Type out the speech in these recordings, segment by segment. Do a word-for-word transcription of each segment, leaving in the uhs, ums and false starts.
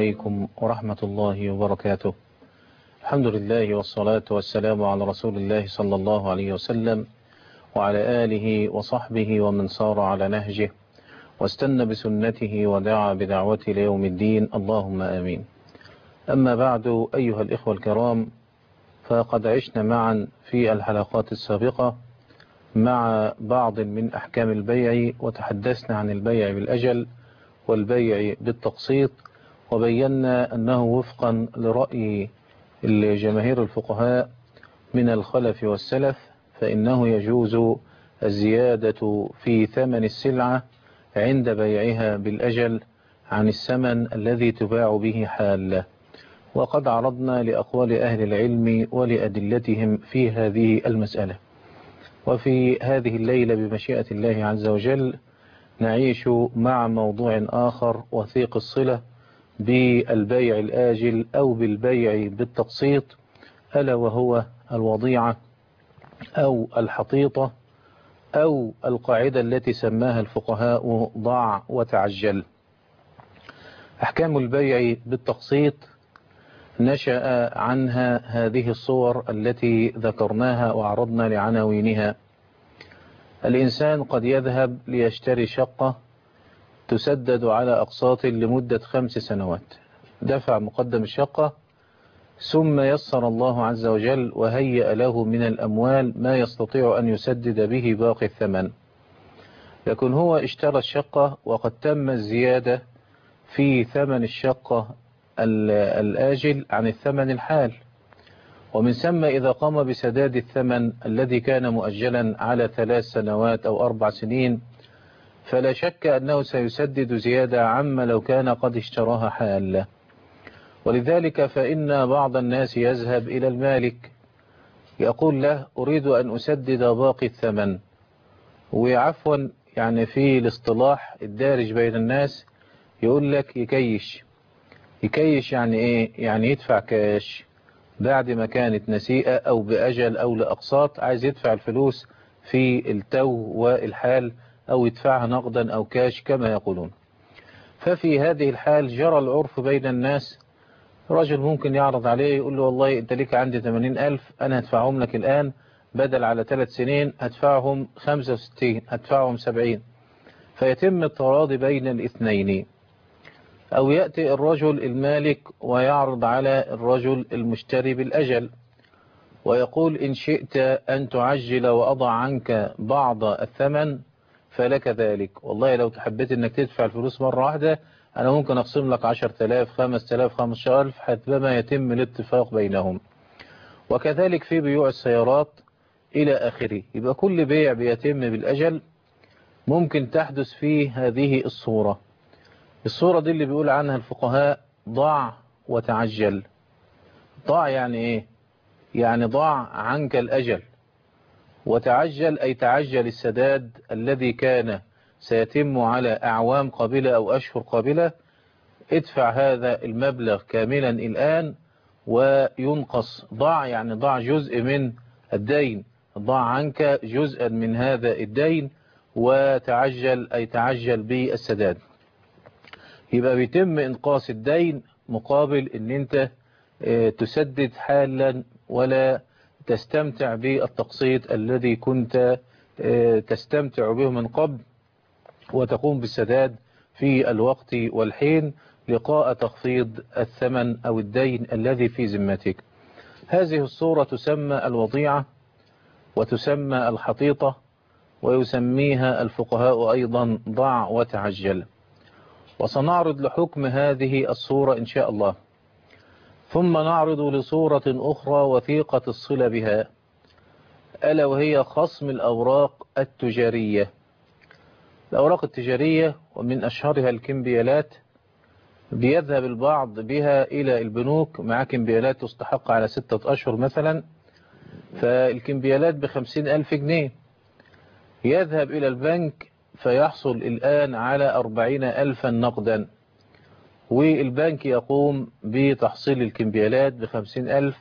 عليكم ورحمة الله وبركاته. الحمد لله والصلاة والسلام على رسول الله صلى الله عليه وسلم وعلى آله وصحبه ومن صار على نهجه واستنى بسنته ودعا بدعوته ليوم الدين، اللهم آمين. أما بعد، أيها الإخوة الكرام، فقد عشنا معا في الحلقات السابقة مع بعض من أحكام البيع، وتحدثنا عن البيع بالأجل والبيع بالتقسيط، وبينا أنه وفقا لرأي الجماهير الفقهاء من الخلف والسلف فإنه يجوز الزيادة في ثمن السلعة عند بيعها بالأجل عن الثمن الذي تباع به حالة. وقد عرضنا لأقوال أهل العلم ولأدلتهم في هذه المسألة. وفي هذه الليلة بمشيئة الله عز وجل نعيش مع موضوع آخر وثيق الصلة بالبيع الآجل أو بالبيع بالتقسيط، ألا وهو الوضيعة أو الحطيطة أو القاعدة التي سماها الفقهاء ضع وتعجل. أحكام البيع بالتقسيط نشأ عنها هذه الصور التي ذكرناها وعرضنا لعناوينها. الإنسان قد يذهب ليشتري شقة تسدد على أقساط لمدة خمس سنوات، دفع مقدم الشقة ثم يسر الله عز وجل وهيأ له من الأموال ما يستطيع أن يسدد به باقي الثمن. لكن هو اشترى الشقة وقد تم الزيادة في ثمن الشقة الآجل عن الثمن الحال، ومن ثم إذا قام بسداد الثمن الذي كان مؤجلا على ثلاث سنوات أو أربع سنين فلا شك أنه سيسدد زيادة عما لو كان قد اشتراها حالة. ولذلك فإن بعض الناس يذهب إلى المالك يقول له أريد أن أسدد باقي الثمن، وعفوا يعني في الاصطلاح الدارج بين الناس يقول لك يكيش. يكيش يعني إيه؟ يعني يدفع كاش بعد ما كانت نسيئة أو بأجل أو لأقساط، عايز يدفع الفلوس في التو والحال أو يدفعها نقدا أو كاش كما يقولون. ففي هذه الحال جرى العرف بين الناس، رجل ممكن يعرض عليه يقول له والله أنت ليك عندي ثمانين ألف، أنا هدفعهم لك الآن بدل على ثلاث سنين هدفعهم خمسة وستين، هدفعهم سبعين، فيتم التراضي بين الاثنين. أو يأتي الرجل المالك ويعرض على الرجل المشتري بالأجل ويقول إن شئت أن تعجل وأضع عنك بعض الثمن فلك ذلك، والله لو تحبيت أنك تدفع الفلوس مرة واحدة أنا ممكن أقسم لك عشر تلاف خمس تلاف خمس شالف حتى ما يتم الاتفاق بينهم. وكذلك في بيوع السيارات إلى آخره. يبقى كل بيع بيتم بالأجل ممكن تحدث فيه هذه الصورة. الصورة دي اللي بيقول عنها الفقهاء ضع وتعجل. ضع يعني إيه؟ يعني ضع عنك الأجل، وتعجل أي تعجل السداد الذي كان سيتم على أعوام قابلة أو أشهر قابلة. ادفع هذا المبلغ كاملا الآن وينقص. ضع يعني ضع جزء من الدين، ضع عنك جزءا من هذا الدين، وتعجل أي تعجل بالسداد. يبقى بيتم إنقاص الدين مقابل ان انت تسدد حالا ولا تستمتع بالتقسيط الذي كنت تستمتع به من قبل، وتقوم بالسداد في الوقت والحين لقاء تخفيض الثمن أو الدين الذي في ذمتك. هذه الصورة تسمى الوضيعة وتسمى الحطيطة، ويسميها الفقهاء أيضا ضع وتعجل. وسنعرض لحكم هذه الصورة إن شاء الله، ثم نعرض لصورة أخرى وثيقة الصلة بها، ألا وهي خصم الأوراق التجارية. الأوراق التجارية ومن أشهرها الكمبيالات، بيذهب البعض بها إلى البنوك مع كمبيالات تستحق على ستة أشهر مثلا، فالكمبيالات بخمسين ألف جنيه، يذهب إلى البنك فيحصل الآن على أربعين ألفا نقدا، والبنك يقوم بتحصيل الكمبيالات بخمسين ألف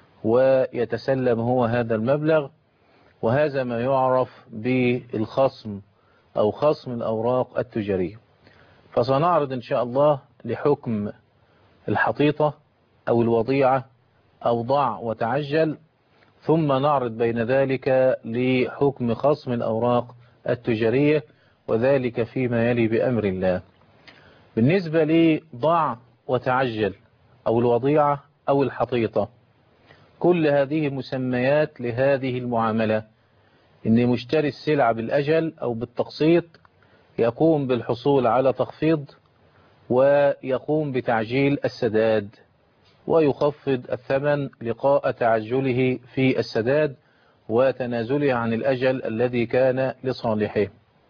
ويتسلم هو هذا المبلغ. وهذا ما يعرف بالخصم أو خصم الأوراق التجارية. فسنعرض إن شاء الله لحكم الحطيطة أو الوضيعة أو ضع وتعجل، ثم نعرض بين ذلك لحكم خصم الأوراق التجارية، وذلك فيما يلي بأمر الله. بالنسبة لضع وتعجل أو الوضيعة أو الحطيطة، كل هذه مسميات لهذه المعاملة، إن مشتري السلعة بالأجل أو بالتقسيط يقوم بالحصول على تخفيض ويقوم بتعجيل السداد ويخفض الثمن لقاء تعجله في السداد وتنازله عن الأجل الذي كان لصالحه.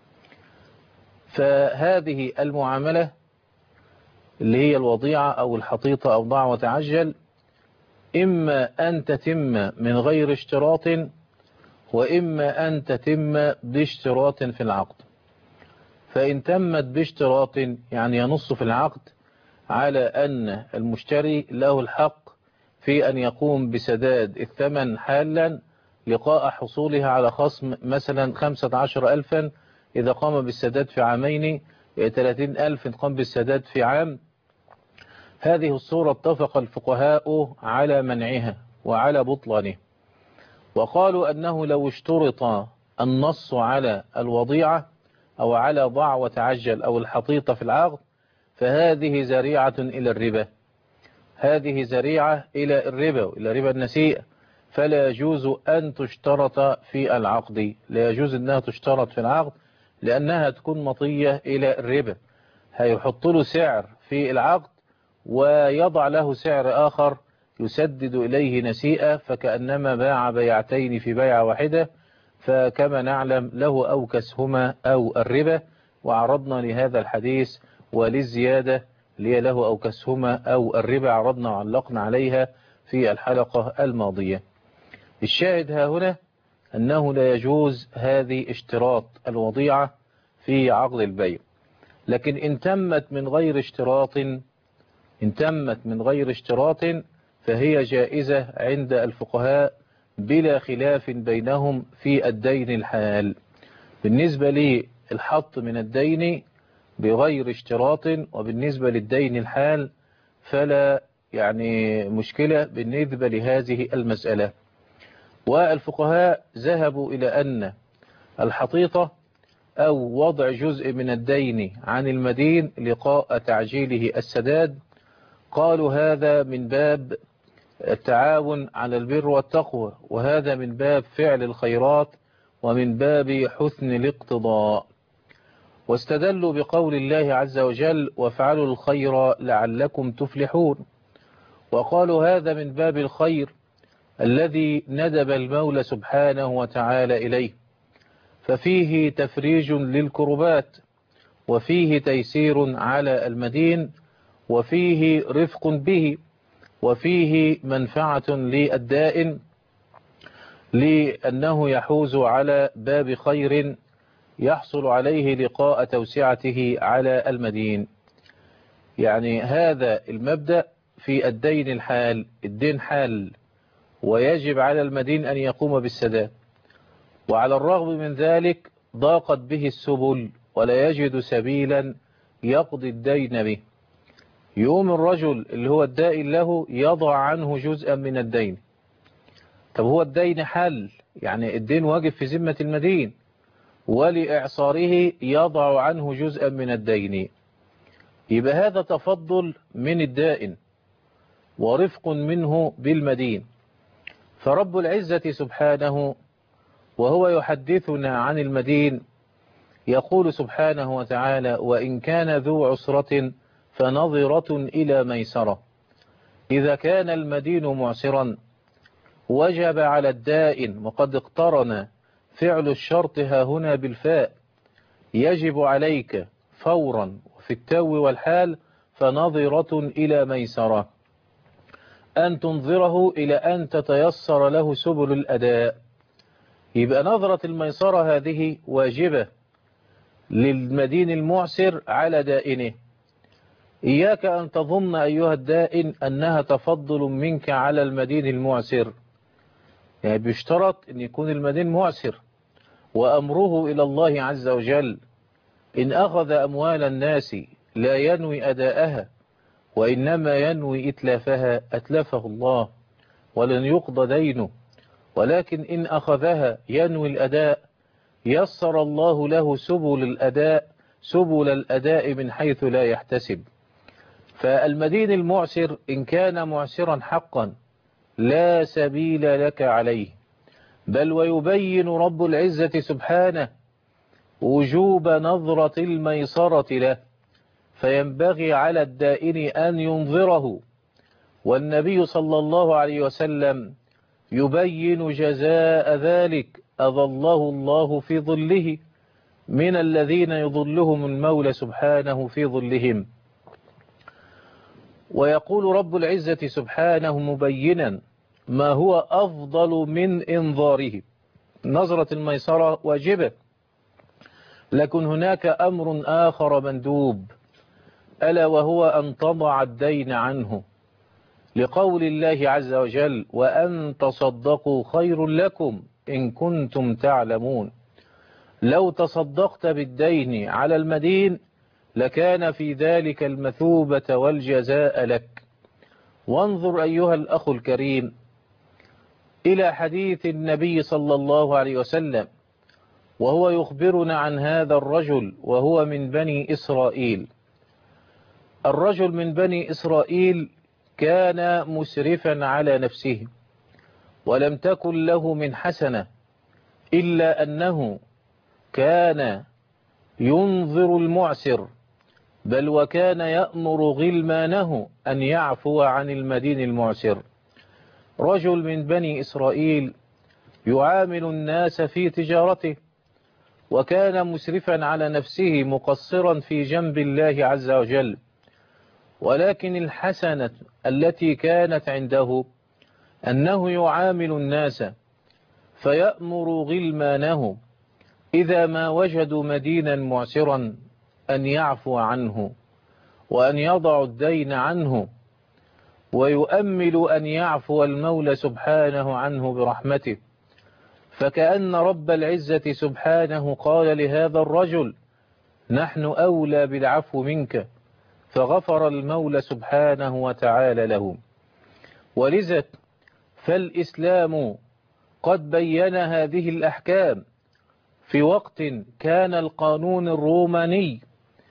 فهذه المعاملة اللي هي الوضيعة أو الحطيطة أو ضع وتعجل إما أن تتم من غير اشتراط، وإما أن تتم باشتراط في العقد. فإن تمت باشتراط يعني ينص في العقد على أن المشتري له الحق في أن يقوم بسداد الثمن حالا لقاء حصولها على خصم مثلا خمسة عشر ألفا إذا قام بالسداد في عامين، ثلاثين ألف قام بالسداد في عام. هذه الصورة اتفق الفقهاء على منعها وعلى بطلانه، وقالوا أنه لو اشترط النص على الوضيعة أو على ضع وتعجل أو الحطيطة في العقد فهذه ذريعة إلى الربا، هذه ذريعة إلى الربا وإلى ربا النسيئة، فلا يجوز أن تشترط في العقد، لا يجوز أنها تشترط في العقد لأنها تكون مطية إلى الربا. هيحط له سعر في العقد ويضع له سعر آخر يسدد إليه نسيئة، فكأنما باع بيعتين في بيعة واحدة، فكما نعلم له أو كسهما أو الربا. وعرضنا لهذا الحديث وللزيادة لي له أو كسهما أو الربا، عرضنا وعلقنا عليها في الحلقة الماضية. الشاهد ها هنا أنه لا يجوز هذه اشتراط الوضيعة في عقد البيع، لكن إن تمت من غير اشتراط إن تمت من غير اشتراط فهي جائزة عند الفقهاء بلا خلاف بينهم في الدين الحال. بالنسبة للحط من الدين بغير اشتراط، وبالنسبة للدين الحال فلا يعني مشكلة بالنسبة لهذه المسألة. والفقهاء ذهبوا إلى أن الحطيطة أو وضع جزء من الدين عن المدين لقاء تعجيله السداد، قالوا هذا من باب التعاون على البر والتقوى، وهذا من باب فعل الخيرات ومن باب حسن الاقتضاء. واستدلوا بقول الله عز وجل وافعلوا الخير لعلكم تفلحون، وقالوا هذا من باب الخير الذي ندب المولى سبحانه وتعالى إليه، ففيه تفريج للكربات، وفيه تيسير على المدين، وفيه رفق به، وفيه منفعة للدائن لأنه يحوز على باب خير يحصل عليه لقاء توسعته على المدين. يعني هذا المبدأ في الدين الحال، الدين حال ويجب على المدين أن يقوم بالسداد، وعلى الرغم من ذلك ضاقت به السبل ولا يجد سبيلا يقضي الدين به. يقوم الرجل اللي هو الدائن له يضع عنه جزءا من الدين. طب هو الدين حل، يعني الدين واجب في ذمة المدين، ولإعصاره يضع عنه جزءا من الدين. يبقى هذا تفضل من الدائن ورفق منه بالمدين. فرب العزة سبحانه وهو يحدثنا عن المدين يقول سبحانه وتعالى وإن كان ذو عسرة فنظرة إلى ميسرة. إذا كان المدين معسرا وجب على الدائن، وقد اقترن فعل الشرط ها هنا بالفاء، يجب عليك فورا في التو والحال فنظرة إلى ميسرة، أن تنظره إلى أن تتيسر له سبل الأداء. يبقى نظرة الميسرة هذه واجبة للمدين المعسر على دائنه. إياك أن تظن أيها الدائن أنها تفضل منك على المدين المعسر، يعني بيشترط أن يكون المدين معسر، وأمره إلى الله عز وجل. إن أخذ أموال الناس لا ينوي أداءها وإنما ينوي إتلافها أتلفه الله ولن يقضى دينه، ولكن إن أخذها ينوي الأداء يسر الله له سبل الأداء سبل الأداء من حيث لا يحتسب. فالمدين المعسر إن كان معسرا حقا لا سبيل لك عليه، بل ويبين رب العزة سبحانه وجوب نظرة الميسرة له، فينبغي على الدائن أن ينظره. والنبي صلى الله عليه وسلم يبين جزاء ذلك أظله الله في ظله من الذين يظلهم المولى سبحانه في ظلهم. ويقول رب العزة سبحانه مبينا ما هو أفضل من إنظاره. نظرة الميسرة واجبة، لكن هناك أمر آخر مندوب، ألا وهو أن تضع الدين عنه، لقول الله عز وجل وأن تصدقوا خير لكم إن كنتم تعلمون. لو تصدقت بالدين على المدين لكان في ذلك المثوبة والجزاء لك. وانظر أيها الأخ الكريم إلى حديث النبي صلى الله عليه وسلم وهو يخبرنا عن هذا الرجل وهو من بني إسرائيل. الرجل من بني إسرائيل كان مسرفا على نفسه ولم تكن له من حسنة إلا أنه كان ينظر المعسر، بل وكان يأمر غلمانه أن يعفو عن المدين المعسر. رجل من بني إسرائيل يعامل الناس في تجارته، وكان مسرفا على نفسه مقصرا في جنب الله عز وجل، ولكن الحسنة التي كانت عنده أنه يعامل الناس فيأمر غلمانه إذا ما وجدوا مدينا معسرا أن يعفو عنه وأن يضع الدين عنه، ويؤمل أن يعفو المولى سبحانه عنه برحمته. فكأن رب العزة سبحانه قال لهذا الرجل نحن أولى بالعفو منك، فغفر المولى سبحانه وتعالى له. ولذا فالإسلام قد بين هذه الأحكام في وقت كان القانون الروماني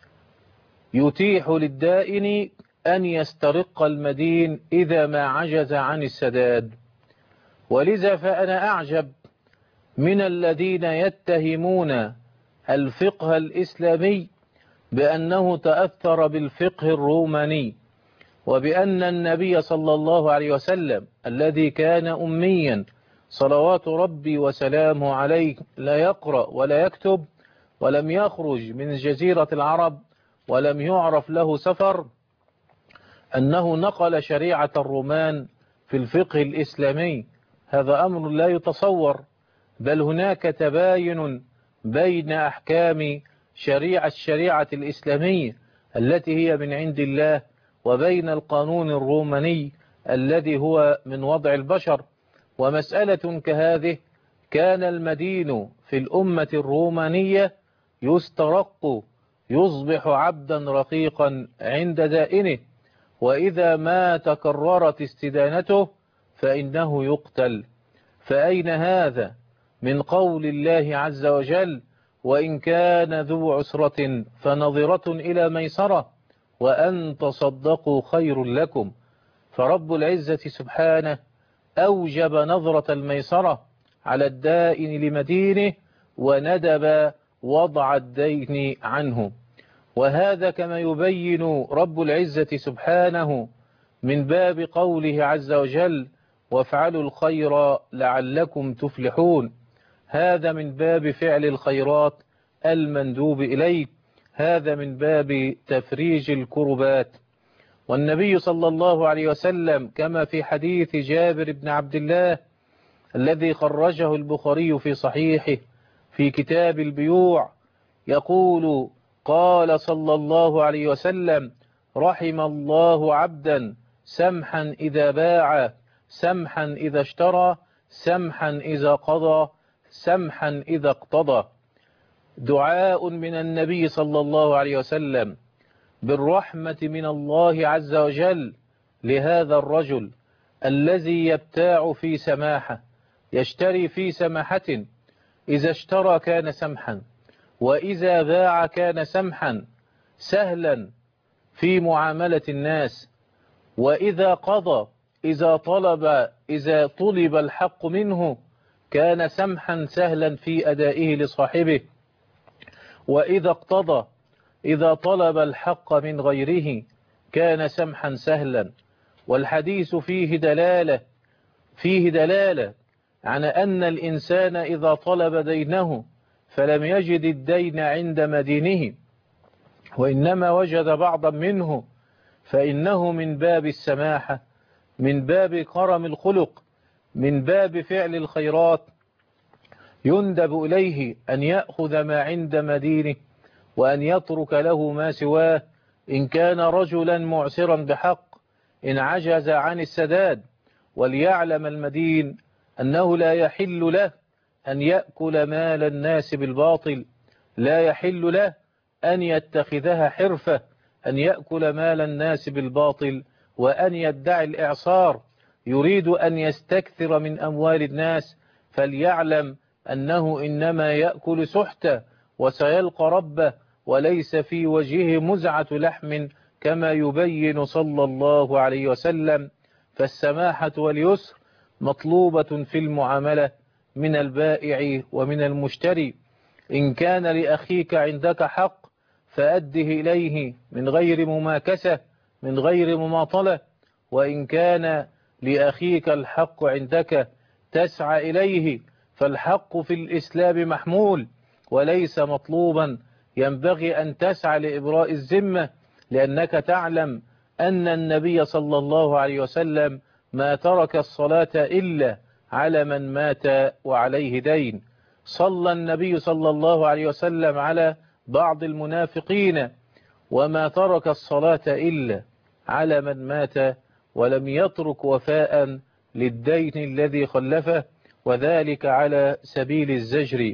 يتيح للدائن أن يسترق المدين إذا ما عجز عن السداد. ولذا فأنا أعجب من الذين يتهمون الفقه الإسلامي بأنه تأثر بالفقه الروماني، وبأن النبي صلى الله عليه وسلم الذي كان أميا صلوات ربي وسلامه عليه لا يقرأ ولا يكتب ولم يخرج من جزيرة العرب ولم يعرف له سفر، أنه نقل شريعة الرومان في الفقه الإسلامي. هذا أمر لا يتصور، بل هناك تباين بين أحكام شريعة الشريعة الإسلامية التي هي من عند الله وبين القانون الروماني الذي هو من وضع البشر. ومسألة كهذه كان المدين في الأمة الرومانية يسترق، يصبح عبدا رقيقا عند دائنه، وإذا ما تكررت استدانته فإنه يقتل. فأين هذا من قول الله عز وجل وإن كان ذو عسرة فنظرة إلى ميسرة وأن تصدقوا خير لكم؟ فرب العزة سبحانه أوجب نظرة الميسرة على الدائن لمدينه وندب وضع الدين عنه. وهذا كما يبين رب العزة سبحانه من باب قوله عز وجل وافعلوا الخير لعلكم تفلحون. هذا من باب فعل الخيرات المندوب إليه، هذا من باب تفريج الكربات. والنبي صلى الله عليه وسلم كما في حديث جابر بن عبد الله الذي خرجه البخاري في صحيحه في كتاب البيوع يقول قال صلى الله عليه وسلم رحم الله عبدا سمحا إذا باع سمحا إذا اشترى سمحا إذا قضى سمحا إذا اقتضى. دعاء من النبي صلى الله عليه وسلم بالرحمة من الله عز وجل لهذا الرجل الذي يبتاع في سماحة، يشتري في سماحة، إذا اشترى كان سمحا، وإذا باع كان سمحا سهلا في معاملة الناس، وإذا قضى إذا طلب إذا طلب الحق منه كان سمحا سهلا في أدائه لصاحبه، وإذا اقتضى إذا طلب الحق من غيره كان سمحا سهلا. والحديث فيه دلالة فيه دلالة على أن الإنسان إذا طلب دينه فلم يجد الدين عند مدينه وإنما وجد بعضا منه فإنه من باب السماحة، من باب كرم الخلق، من باب فعل الخيرات، يندب إليه أن يأخذ ما عند مدينه وأن يترك له ما سواه إن كان رجلا معسرا بحق إن عجز عن السداد. وليعلم المدين أنه لا يحل له أن يأكل مال الناس بالباطل، لا يحل له أن يتخذها حرفة، أن يأكل مال الناس بالباطل وأن يدعي الإعصار، يريد أن يستكثر من أموال الناس، فليعلم أنه إنما يأكل سحتا وسيلقى ربه وليس في وجهه مزعة لحم كما يبين صلى الله عليه وسلم. فالسماحة واليسر مطلوبة في المعاملة من البائع ومن المشتري. إن كان لأخيك عندك حق فأده إليه من غير مماكسة، من غير مماطلة، وإن كان لأخيك الحق عندك تسعى إليه، فالحق في الإسلام محمول وليس مطلوبا. ينبغي أن تسعى لإبراء الذمة، لأنك تعلم أن النبي صلى الله عليه وسلم ما ترك الصلاة إلا على من مات وعليه دين. صلى النبي صلى الله عليه وسلم على بعض المنافقين وما ترك الصلاة إلا على من مات ولم يترك وفاء للدين الذي خلفه، وذلك على سبيل الزجر.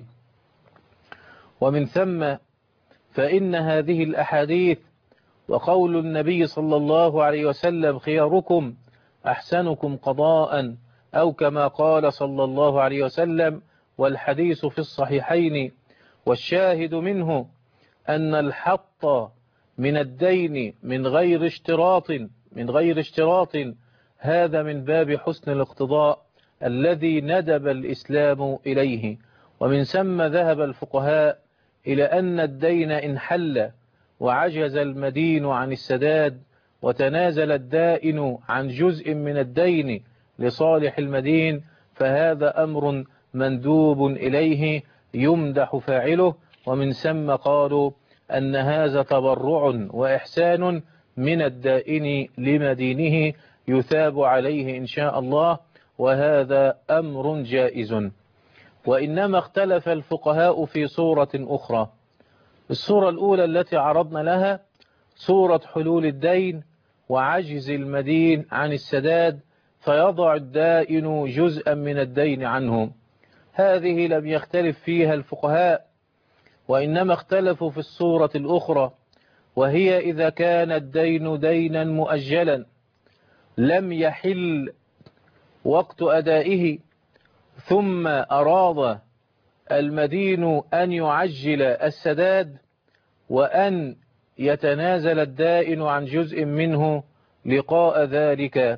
ومن ثم فإن هذه الأحاديث وقول النبي صلى الله عليه وسلم خياركم أحسنكم قضاء، أو كما قال صلى الله عليه وسلم، والحديث في الصحيحين، والشاهد منه أن الحط من الدين من غير اشتراط من غير اشتراط هذا من باب حسن الاقتضاء الذي ندب الإسلام إليه. ومن ثم ذهب الفقهاء إلى أن الدين إن حل وعجز المدين عن السداد وتنازل الدائن عن جزء من الدين لصالح المدين فهذا أمر مندوب إليه يمدح فاعله. ومن ثم قالوا أن هذا تبرع وإحسان من الدائن لمدينه يثاب عليه إن شاء الله، وهذا أمر جائز. وإنما اختلف الفقهاء في صورة أخرى. الصورة الأولى التي عرضنا لها صورة حلول الدين وعجز المدين عن السداد فيضع الدائن جزءا من الدين عنه، هذه لم يختلف فيها الفقهاء، وإنما اختلفوا في الصورة الأخرى، وهي إذا كان الدين دينا مؤجلا لم يحل وقت أدائه ثم أراد المدين أن يعجل السداد وأن يتنازل الدائن عن جزء منه لقاء ذلك.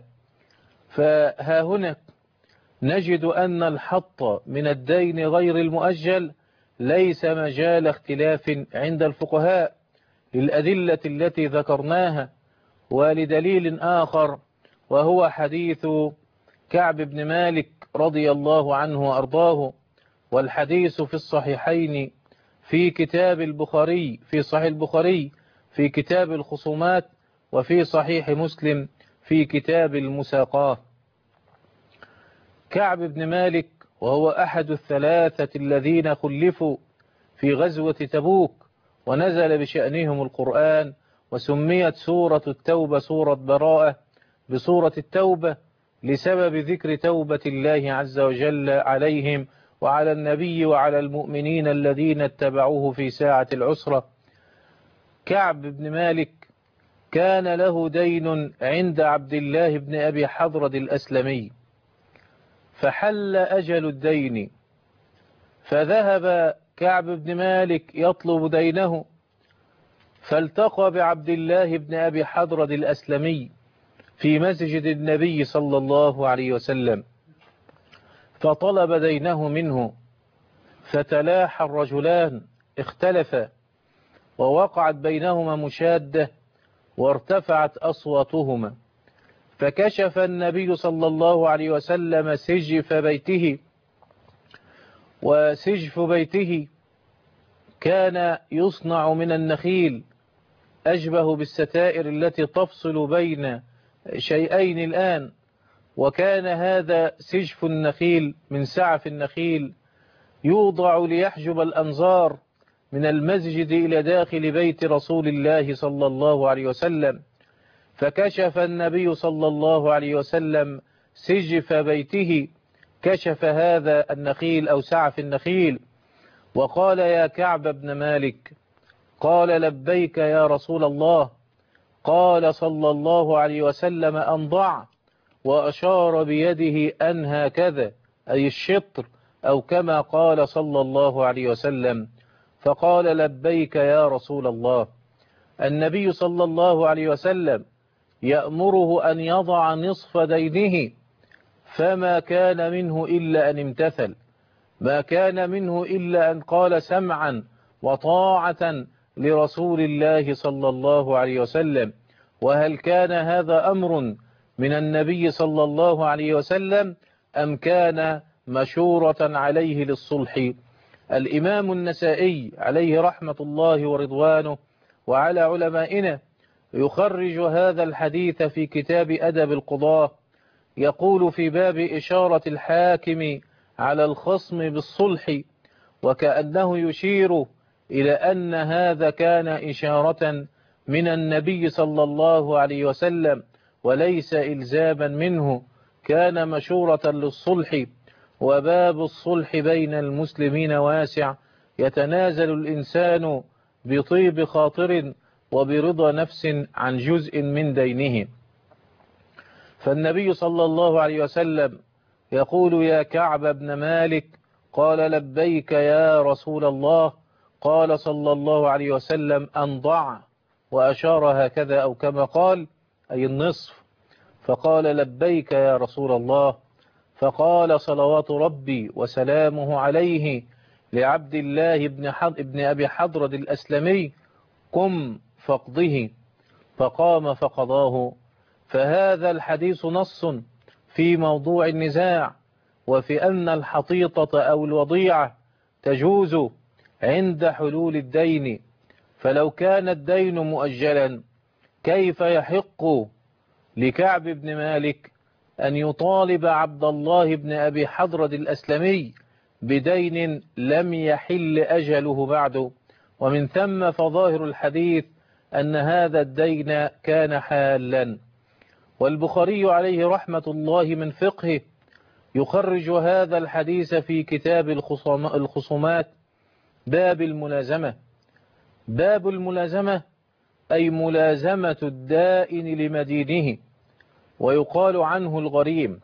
فها هنا نجد أن الحط من الدين غير المؤجل ليس مجال اختلاف عند الفقهاء للأدلة التي ذكرناها، ولدليل آخر وهو حديث كعب بن مالك رضي الله عنه وأرضاه، والحديث في الصحيحين في كتاب البخاري في صحيح البخاري في كتاب الخصومات، وفي صحيح مسلم في كتاب المساقات. كعب بن مالك وهو أحد الثلاثة الذين خلفوا في غزوة تبوك ونزل بشأنهم القرآن، وسميت سورة التوبة سورة براءة بسورة التوبة لسبب ذكر توبة الله عز وجل عليهم وعلى النبي وعلى المؤمنين الذين اتبعوه في ساعة العسرة. كعب بن مالك كان له دين عند عبد الله بن أبي حضرد الأسلمي، فحل أجل الدين، فذهب كعب بن مالك يطلب دينه، فالتقى بعبد الله بن أبي حضرد الأسلمي في مسجد النبي صلى الله عليه وسلم، فطلب دينه منه، فتلاحى الرجلان، اختلفا، ووقعت بينهما مشادة، وارتفعت أصواتهما، فكشف النبي صلى الله عليه وسلم سجف بيته، وسجف بيته كان يصنع من النخيل، أشبه بالستائر التي تفصل بين شيئين الآن، وكان هذا سجف النخيل من سعف النخيل يوضع ليحجب الأنظار من المسجد إلى داخل بيت رسول الله صلى الله عليه وسلم، فكشف النبي صلى الله عليه وسلم سجف بيته، كشف هذا النخيل أو سعف النخيل، وقال: يا كعب بن مالك. قال: لبيك يا رسول الله. قال صلى الله عليه وسلم: أنضع، وأشار بيده أن هكذا، أي الشطر، أو كما قال صلى الله عليه وسلم، فقال: لبيك يا رسول الله. النبي صلى الله عليه وسلم يأمره أن يضع نصف دينه، فما كان منه إلا أن امتثل، ما كان منه إلا أن قال سمعا وطاعة لرسول الله صلى الله عليه وسلم. وهل كان هذا أمر من النبي صلى الله عليه وسلم أم كان مشورة عليه للصلح؟ الإمام النسائي عليه رحمة الله ورضوانه وعلى علمائنا يخرج هذا الحديث في كتاب أدب القضاة، يقول في باب إشارة الحاكم على الخصم بالصلح، وكأنه يشير إلى أن هذا كان إشارة من النبي صلى الله عليه وسلم وليس إلزاما منه، كان مشورة للصلح. وباب الصلح بين المسلمين واسع، يتنازل الإنسان بطيب خاطر وبرضا نفس عن جزء من دينه. فالنبي صلى الله عليه وسلم يقول: يا كعب بن مالك. قال: لبيك يا رسول الله. قال صلى الله عليه وسلم: أنضع، وأشار هكذا أو كما قال، أي النصف، فقال: لبيك يا رسول الله. فقال صلوات ربي وسلامه عليه لعبد الله بن, بن أبي حضرد الأسلمي: قم فاقضه، فقام فقضاه. فهذا الحديث نص في موضوع النزاع، وفي أن الحطيطة أو الوضيعة تجوز عند حلول الدين، فلو كان الدين مؤجلا كيف يحق لكعب بن مالك أن يطالب عبد الله بن أبي حضرد الأسلمي بدين لم يحل أجله بعد؟ ومن ثم فظاهر الحديث أن هذا الدين كان حالا. والبخاري عليه رحمة الله من فقهه يخرج هذا الحديث في كتاب الخصومات باب الملازمة. باب الملازمة أي ملازمة الدائن لمدينه، ويقال عنه الغريم.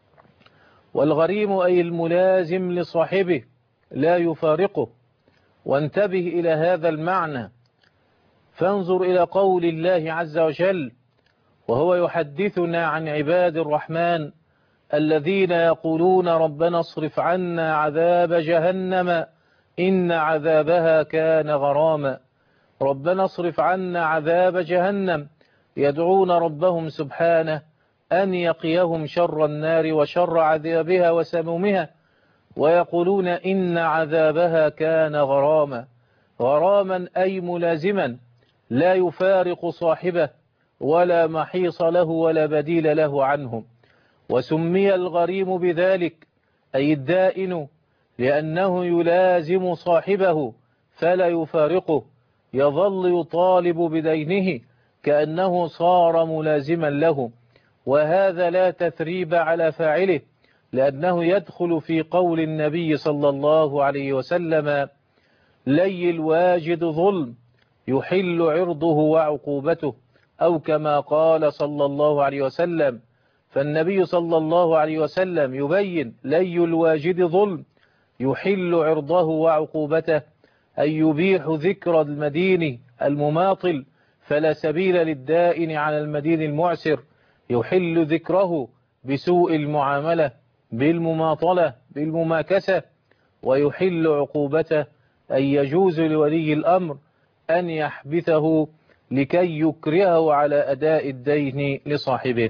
والغريم أي الملازم لصاحبه لا يفارقه. وانتبه إلى هذا المعنى، فانظر إلى قول الله عز وجل وهو يحدثنا عن عباد الرحمن الذين يقولون: ربنا اصرف عنا عذاب جهنم إن عذابها كان غراما. ربنا اصرف عنا عذاب جهنم، يدعون ربهم سبحانه أن يقيهم شر النار وشر عذابها وسمومها، ويقولون: إن عذابها كان غراما. غراما أي ملازما لا يفارق صاحبه ولا محيص له ولا بديل له عنه. وسمي الغريم بذلك أي الدائن لأنه يلازم صاحبه فلا يفارقه، يظل يطالب بدينه كأنه صار ملازما له. وهذا لا تثريب على فاعله، لأنه يدخل في قول النبي صلى الله عليه وسلم: لي الواجد ظلم يحل عرضه وعقوبته. أو كما قال صلى الله عليه وسلم. فالنبي صلى الله عليه وسلم يبين لي الواجد ظلم يحل عرضه وعقوبته، أن يبيح ذكر المدين المماطل فلا سبيل للدائن على المدين المعسر، يحل ذكره بسوء المعاملة بالمماطلة بالمماكسة، ويحل عقوبته أن يجوز لولي الأمر أن يحبثه لكي يكرهه على أداء الدين لصاحبه.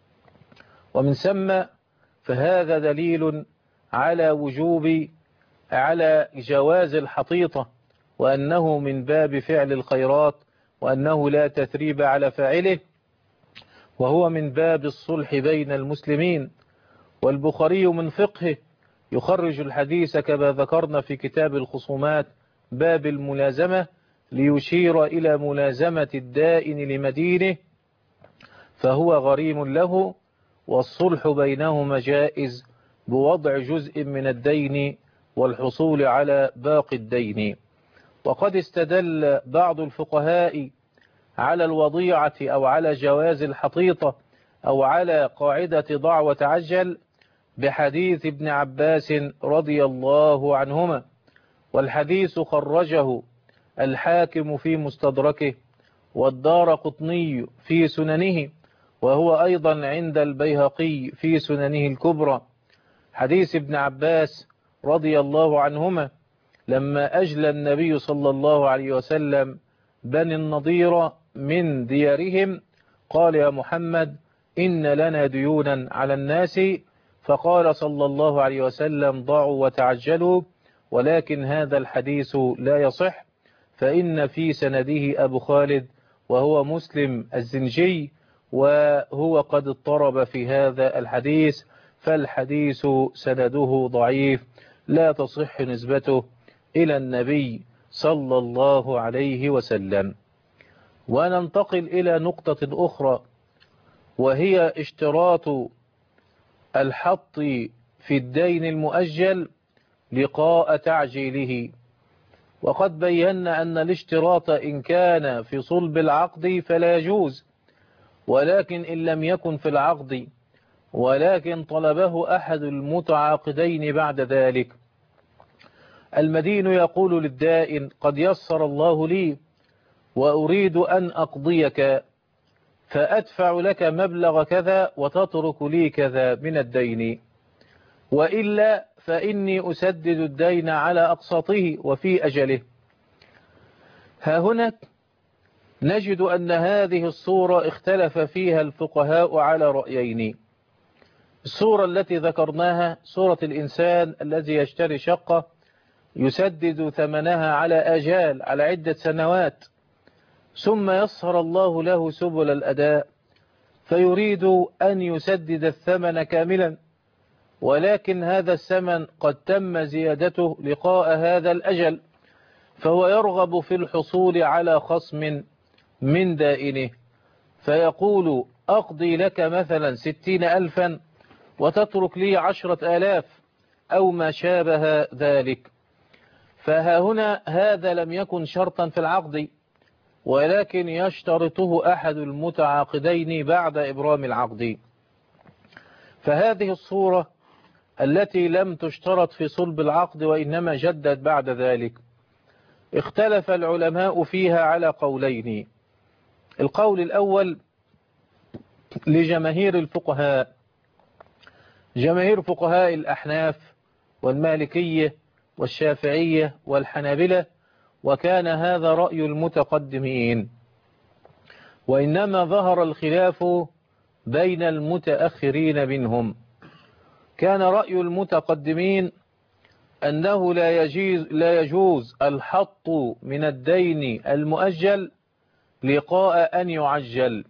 ومن ثم فهذا دليل على وجوب على جواز الحطيطة، وأنه من باب فعل الخيرات، وأنه لا تثريب على فاعله، وهو من باب الصلح بين المسلمين. والبخاري من فقهه يخرج الحديث كما ذكرنا في كتاب الخصومات باب الملازمة، ليشير إلى ملازمة الدائن لمدينه فهو غريم له، والصلح بينهما جائز بوضع جزء من الدين والحصول على باقي الدين. وقد استدل بعض الفقهاء على الوضيعة أو على جواز الحطيطة أو على قاعدة ضع وتعجل بحديث ابن عباس رضي الله عنهما، والحديث خرجه الحاكم في مستدركه والدارقطني في سننه، وهو أيضا عند البيهقي في سننه الكبرى. حديث ابن عباس رضي الله عنهما لما أجلى النبي صلى الله عليه وسلم بني النضير من ديارهم قال: يا محمد إن لنا ديونا على الناس، فقال صلى الله عليه وسلم: ضعوا وتعجلوا، ولكن هذا الحديث لا يصح، فإن في سنده أبو خالد وهو مسلم الزنجي، وهو قد اضطرب في هذا الحديث، فالحديث سنده ضعيف لا تصح نسبته إلى النبي صلى الله عليه وسلم. وننتقل إلى نقطة أخرى، وهي اشتراط الحط في الدين المؤجل لقاء تعجيله. وقد بينا أن الاشتراط إن كان في صلب العقد فلا يجوز، ولكن إن لم يكن في العقد ولكن طلبه أحد المتعاقدين بعد ذلك، المدين يقول للدائن: قد يسر الله لي وأريد أن أقضيك، فأدفع لك مبلغ كذا وتترك لي كذا من الدين، وإلا فإني أسدد الدين على أقساطه وفي أجله. ها هنا نجد أن هذه الصورة اختلف فيها الفقهاء على رأيين. الصورة التي ذكرناها صورة الإنسان الذي يشتري شقة يسدد ثمنها على آجال على عدة سنوات، ثم يسر الله له سبل الأداء فيريد أن يسدد الثمن كاملا، ولكن هذا الثمن قد تم زيادته لقاء هذا الأجل، فهو يرغب في الحصول على خصم من دائنه، فيقول: أقضي لك مثلا ستين ألفا وتترك لي عشرة آلاف أو ما شابه ذلك. فها هنا هذا لم يكن شرطا في العقد، ولكن يشترطه أحد المتعاقدين بعد إبرام العقد. فهذه الصورة التي لم تشترط في صلب العقد وإنما جدت بعد ذلك، اختلف العلماء فيها على قولين. القول الأول لجماهير الفقهاء، جماهير فقهاء الأحناف والمالكية والشافعية والحنابلة، وكان هذا رأي المتقدمين، وإنما ظهر الخلاف بين المتأخرين منهم. كان رأي المتقدمين أنه لا يجوز, لا يجوز الحط من الدين المؤجل لقاء أن يعجل،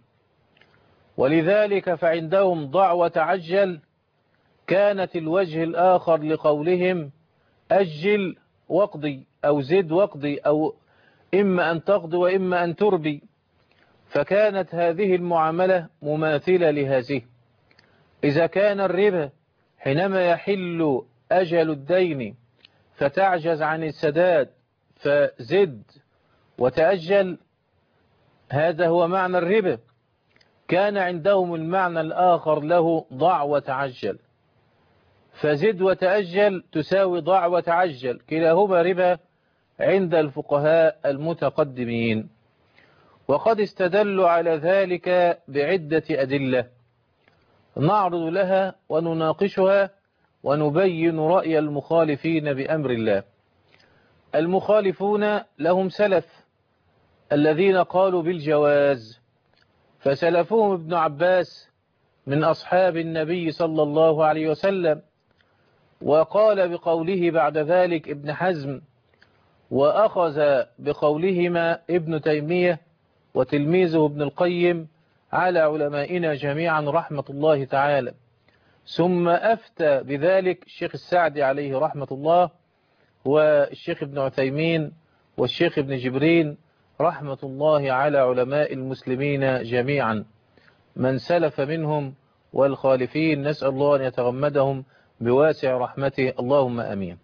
ولذلك فعندهم ضع وتعجل كانت الوجه الآخر لقولهم أجل واقضي أو زد واقضي، أو إما أن تقضي وإما أن تربي. فكانت هذه المعاملة مماثلة لهذه. إذا كان الربا حينما يحل أجل الدين فتعجز عن السداد فزد وتأجل، هذا هو معنى الربا. كان عندهم المعنى الآخر له ضع وتعجل، فزد وتأجل تساوي ضع وتعجل، كلاهما ربا عند الفقهاء المتقدمين. وقد استدلوا على ذلك بعدة أدلة نعرض لها ونناقشها ونبين رأي المخالفين بأمر الله. المخالفون لهم سلف الذين قالوا بالجواز، فسلفهم ابن عباس من أصحاب النبي صلى الله عليه وسلم، وقال بقوله بعد ذلك ابن حزم، وأخذ بقولهما ابن تيمية وتلميذه ابن القيم على علمائنا جميعا رحمة الله تعالى. ثم أفتى بذلك الشيخ السعدي عليه رحمة الله، والشيخ ابن عثيمين، والشيخ ابن جبرين رحمة الله على علماء المسلمين جميعا، من سلف منهم والخالفين، نسأل الله أن يتغمدهم بواسع رحمته، اللهم أمين.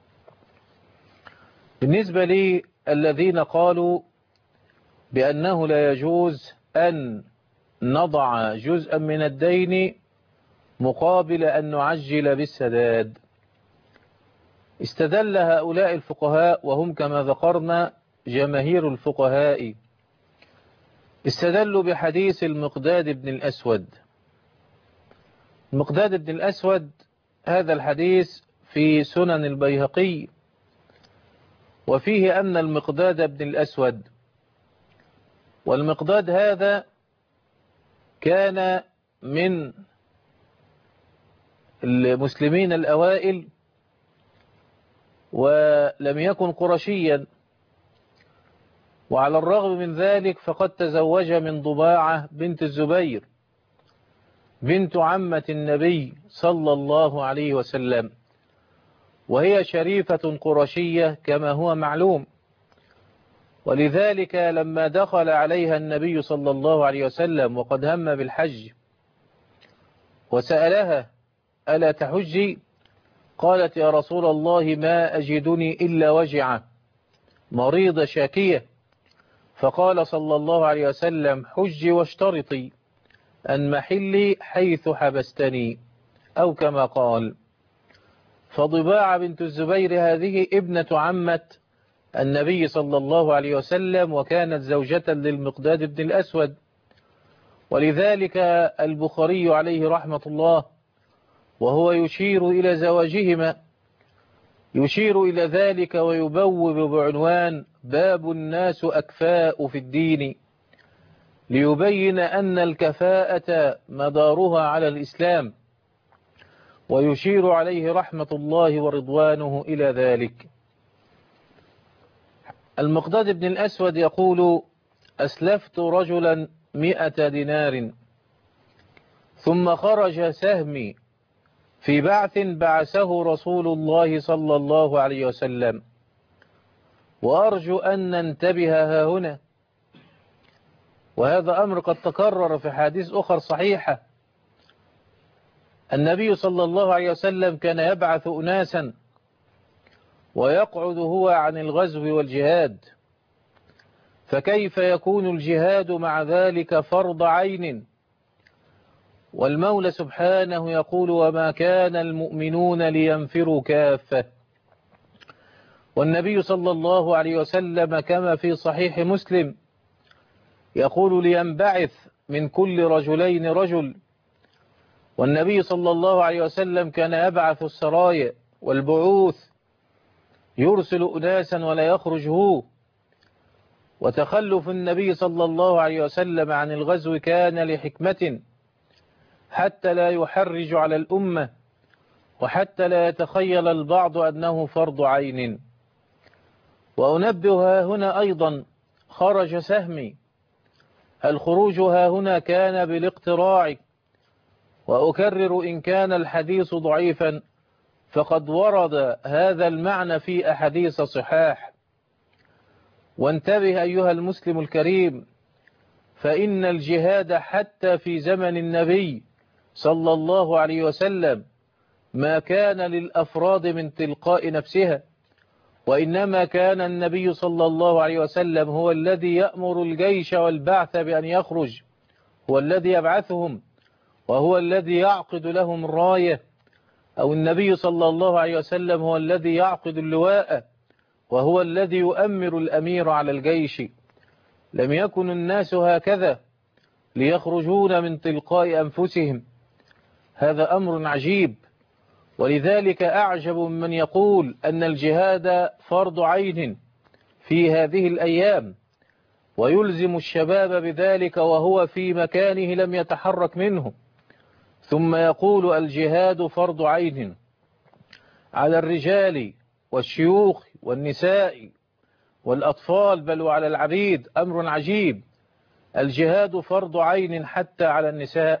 بالنسبة لي الذين قالوا بأنه لا يجوز أن نضع جزءا من الدين مقابل أن نعجل بالسداد، استدل هؤلاء الفقهاء وهم كما ذكرنا جماهير الفقهاء، استدلوا بحديث المقداد بن الأسود. المقداد بن الأسود هذا الحديث في سنن البيهقي، وفيه أن المقداد بن الأسود، والمقداد هذا كان من المسلمين الأوائل ولم يكن قرشيا، وعلى الرغم من ذلك فقد تزوج من ضباعة بنت الزبير بنت عمة النبي صلى الله عليه وسلم، وهي شريفة قرشية كما هو معلوم. ولذلك لما دخل عليها النبي صلى الله عليه وسلم وقد هم بالحج وسألها ألا تحجي؟ قالت يا رسول الله ما أجدني إلا وجعة، مريضة شاكية. فقال صلى الله عليه وسلم حجي واشترطي أن محلي حيث حبستني، أو كما قال. فضباعة بنت الزبير هذه ابنة عمة النبي صلى الله عليه وسلم، وكانت زوجة للمقداد بن الأسود. ولذلك البخاري عليه رحمة الله وهو يشير إلى زواجهما يشير إلى ذلك ويبوب بعنوان باب الناس أكفاء في الدين، ليبين أن الكفاءة مدارها على الإسلام، ويشير عليه رحمة الله ورضوانه إلى ذلك. المقداد بن الأسود يقول أسلفت رجلا مئة دينار ثم خرج سهمي في بعث بعثه رسول الله صلى الله عليه وسلم، وأرجو أن ننتبه ها هنا. وهذا أمر قد تكرر في حديث أخر صحيحة. النبي صلى الله عليه وسلم كان يبعث أناسا ويقعد هو عن الغزو والجهاد، فكيف يكون الجهاد مع ذلك فرض عين؟ والمولى سبحانه يقول وما كان المؤمنون لينفروا كافة. والنبي صلى الله عليه وسلم كما في صحيح مسلم يقول لينبعث من كل رجلين رجل. والنبي صلى الله عليه وسلم كان يبعث السرايا والبعوث، يرسل أناسا ولا يخرج هو. وتخلف النبي صلى الله عليه وسلم عن الغزو كان لحكمة، حتى لا يحرج على الأمة، وحتى لا يتخيل البعض أنه فرض عين. وأنبه هنا أيضا خرج سهمي، الخروج ها هنا كان بالاقتراع. وأكرر إن كان الحديث ضعيفا فقد ورد هذا المعنى في أحاديث صحاح. وانتبه أيها المسلم الكريم، فإن الجهاد حتى في زمن النبي صلى الله عليه وسلم ما كان للأفراد من تلقاء نفسها، وإنما كان النبي صلى الله عليه وسلم هو الذي يأمر الجيش والبعث بأن يخرج، هو الذي يبعثهم وهو الذي يعقد لهم الراية، أو النبي صلى الله عليه وسلم هو الذي يعقد اللواء وهو الذي يؤمر الأمير على الجيش. لم يكن الناس هكذا ليخرجون من تلقاء أنفسهم. هذا أمر عجيب، ولذلك أعجب من يقول أن الجهاد فرض عين في هذه الأيام ويلزم الشباب بذلك وهو في مكانه لم يتحرك منه، ثم يقول الجهاد فرض عين على الرجال والشيوخ والنساء والأطفال بل وعلى العبيد. أمر عجيب، الجهاد فرض عين حتى على النساء،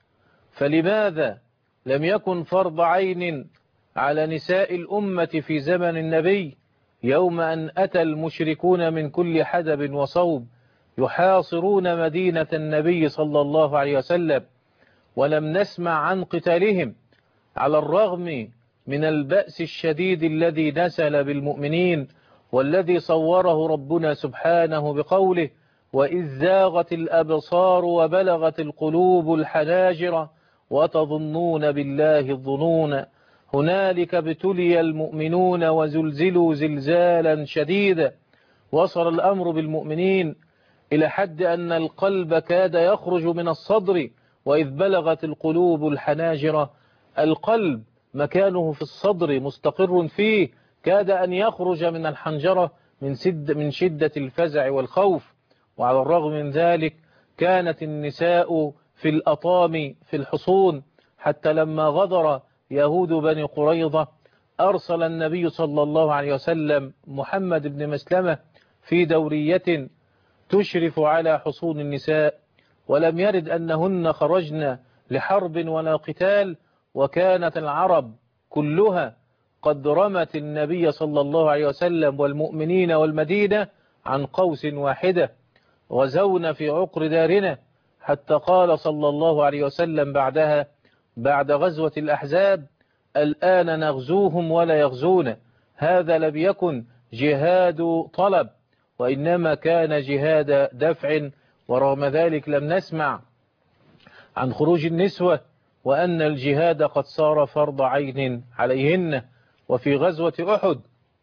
فلماذا لم يكن فرض عين على نساء الأمة في زمن النبي يوم أن أتى المشركون من كل حدب وصوب يحاصرون مدينة النبي صلى الله عليه وسلم ولم نسمع عن قتالهم، على الرغم من البأس الشديد الذي نزل بالمؤمنين والذي صوره ربنا سبحانه بقوله: وإذ زاغت الأبصار وبلغت القلوب الحناجر وتظنون بالله الظنون هنالك ابتلي المؤمنون وزلزلوا زلزالا شديدا. وصل الأمر بالمؤمنين إلى حد أن القلب كاد يخرج من الصدر، وإذ بلغت القلوب الحناجر، القلب مكانه في الصدر مستقر فيه، كاد أن يخرج من الحنجرة من, سد من شدة الفزع والخوف. وعلى الرغم من ذلك كانت النساء في الأطام في الحصون، حتى لما غدر يهود بني قريظة أرسل النبي صلى الله عليه وسلم محمد بن مسلمة في دورية تشرف على حصون النساء، ولم يرد أنهن خرجن لحرب ولا قتال، وكانت العرب كلها قد رمت النبي صلى الله عليه وسلم والمؤمنين والمدينة عن قوس واحدة، غزونا في عقر دارنا، حتى قال صلى الله عليه وسلم بعدها بعد غزوة الأحزاب: الآن نغزوهم ولا يغزون. هذا لم يكن جهاد طلب، وإنما كان جهاد دفع. ورغم ذلك لم نسمع عن خروج النسوة، وأن الجهاد قد صار فرض عين عليهن. وفي غزوة أحد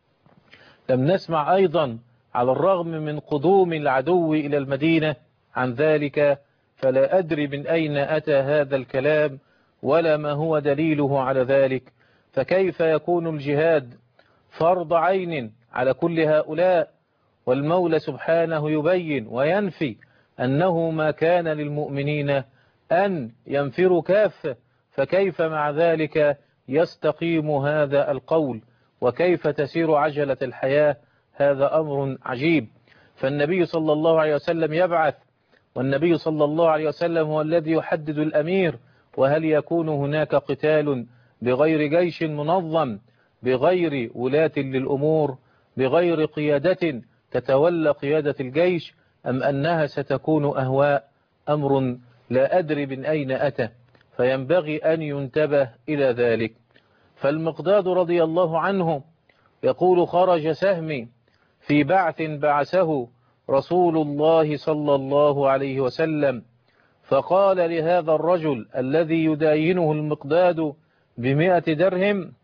لم نسمع أيضا على الرغم من قدوم العدو إلى المدينة عن ذلك، فلا أدري من أين أتى هذا الكلام ولا ما هو دليله على ذلك. فكيف يكون الجهاد فرض عين على كل هؤلاء والمولى سبحانه يبين وينفي أنه ما كان للمؤمنين أن ينفروا كافة؟ فكيف مع ذلك يستقيم هذا القول؟ وكيف تسير عجلة الحياة؟ هذا أمر عجيب. فالنبي صلى الله عليه وسلم يبعث، والنبي صلى الله عليه وسلم هو الذي يحدد الأمير. وهل يكون هناك قتال بغير جيش منظم، بغير ولاة للأمور، بغير قيادة تتولى قيادة الجيش، أم أنها ستكون أهواء؟ أمر لا أدري من أين أتى، فينبغي أن ينتبه إلى ذلك. فالمقداد رضي الله عنه يقول: خرج سهمي في بعث بعثه رسول الله صلى الله عليه وسلم، فقال لهذا الرجل الذي يداينه المقداد بمئة درهم،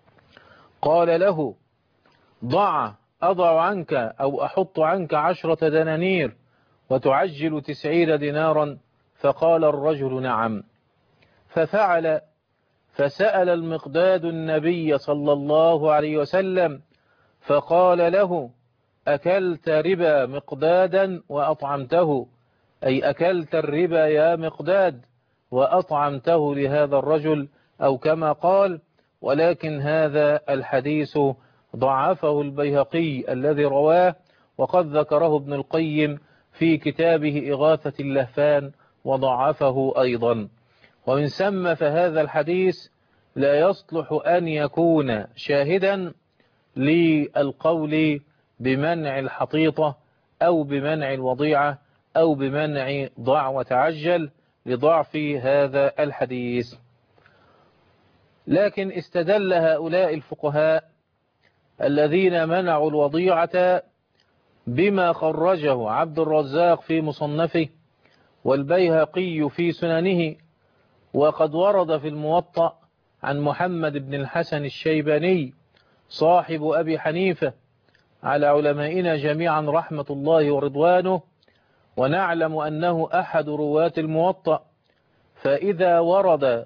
قال له: ضع أضع عنك أو أحط عنك عشرة دنانير وتعجل تسعين دينارا. فقال الرجل: نعم. ففعل، فسأل المقداد النبي صلى الله عليه وسلم فقال له: أكلت ربا مقدادا وأطعمته، أي أكلت الربا يا مقداد وأطعمته لهذا الرجل، أو كما قال. ولكن هذا الحديث ضعفه البيهقي الذي رواه، وقد ذكره ابن القيم في كتابه إغاثة اللهفان وضعفه أيضا. ومن ثم فهذا الحديث لا يصلح أن يكون شاهدا للقول بمنع الحطيطة أو بمنع الوضيعة أو بمنع ضع وتعجل لضعف هذا الحديث. لكن استدل هؤلاء الفقهاء الذين منعوا الوضيعة بما خرجه عبد الرزاق في مصنفه والبيهقي في سننه. وقد ورد في الموطأ عن محمد بن الحسن الشيباني صاحب أبي حنيفة على علمائنا جميعا رحمة الله ورضوانه، ونعلم أنه أحد رواة الموطأ. فإذا ورد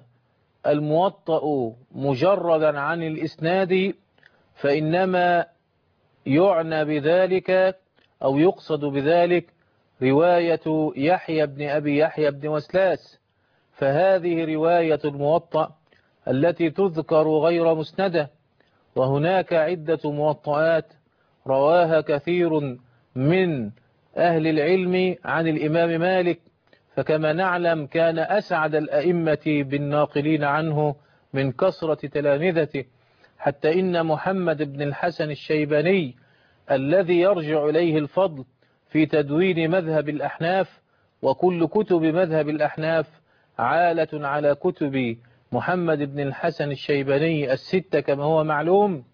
الموطأ مجردا عن الإسناد فإنما يعنى بذلك أو يقصد بذلك رواية يحيى بن أبي يحيى بن وسلاس، فهذه رواية الموطأ التي تذكر غير مسندة. وهناك عدة موطئات رواها كثير من أهل العلم عن الإمام مالك، فكما نعلم كان أسعد الأئمة بالناقلين عنه من كثرة تلامذته، حتى إن محمد بن الحسن الشيباني الذي يرجع إليه الفضل في تدوين مذهب الأحناف، وكل كتب مذهب الأحناف عالة على كتب محمد بن الحسن الشيباني الستة كما هو معلوم،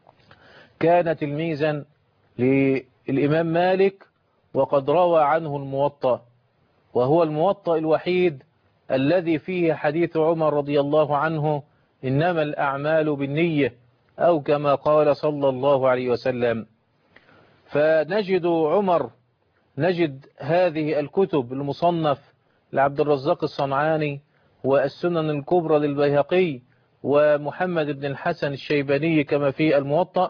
كان تلميذا للإمام مالك، وقد روى عنه الموطأ، وهو الموطأ الوحيد الذي فيه حديث عمر رضي الله عنه إنما الأعمال بالنية، أو كما قال صلى الله عليه وسلم. فنجد عمر نجد هذه الكتب المصنف لعبد الرزاق الصنعاني والسنن الكبرى للبيهقي ومحمد بن الحسن الشيباني كما في الموطأ،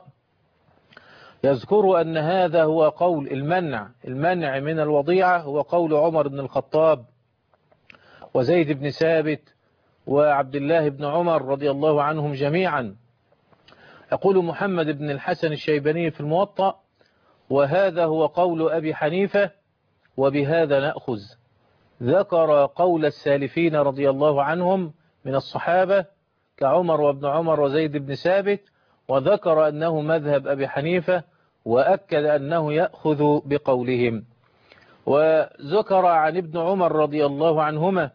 يذكر أن هذا هو قول المنع المنع من الوضيعة، هو قول عمر بن الخطاب وزيد بن ثابت وعبد الله بن عمر رضي الله عنهم جميعا. يقول محمد بن الحسن الشيباني في الموطأ: وهذا هو قول أبي حنيفة وبهذا نأخذ. ذكر قول السالفين رضي الله عنهم من الصحابة كعمر وابن عمر وزيد بن ثابت، وذكر أنه مذهب أبي حنيفة، وأكد أنه يأخذ بقولهم. وذكر عن ابن عمر رضي الله عنهما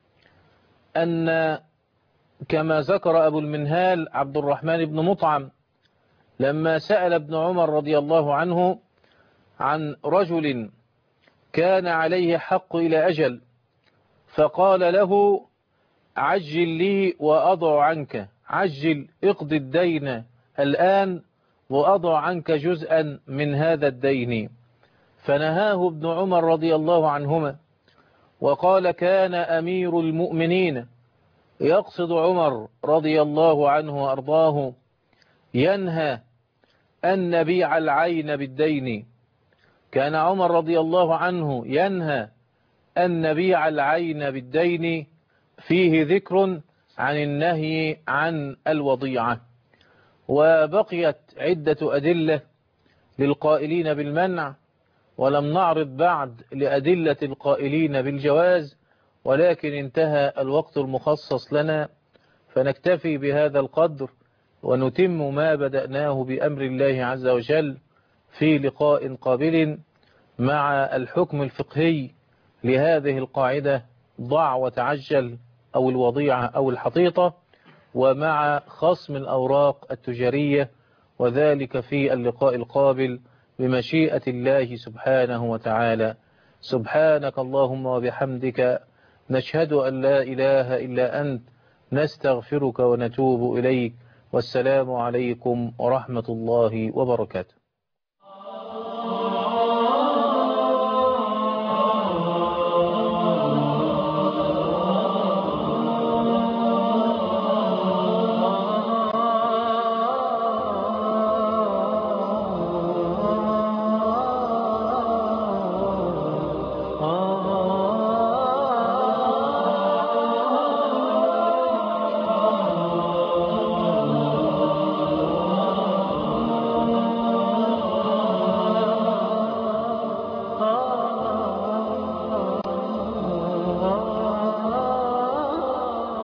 أن كما ذكر أبو المنهال عبد الرحمن بن مطعم لما سأل ابن عمر رضي الله عنه عن رجل كان عليه حق إلى أجل، فقال له: عجل لي وأضع عنك، عجل اقضي الدين الآن وأضع عنك جزءا من هذا الدين. فنهاه ابن عمر رضي الله عنهما وقال: كان أمير المؤمنين، يقصد عمر رضي الله عنه وأرضاه، ينهى أن نبيع العين بالدين. كان عمر رضي الله عنه ينهى أن نبيع العين بالدين، فيه ذكر عن النهي عن الوضيعة. وبقيت عدة أدلة للقائلين بالمنع، ولم نعرض بعد لأدلة القائلين بالجواز، ولكن انتهى الوقت المخصص لنا، فنكتفي بهذا القدر ونتم ما بدأناه بأمر الله عز وجل في لقاء قابل مع الحكم الفقهي لهذه القاعدة: ضع وتعجل، أو الوضيعة أو الحطيطة، ومع خصم الأوراق التجارية، وذلك في اللقاء القابل بمشيئة الله سبحانه وتعالى. سبحانك اللهم وبحمدك، نشهد أن لا إله إلا أنت، نستغفرك ونتوب إليك، والسلام عليكم ورحمة الله وبركاته.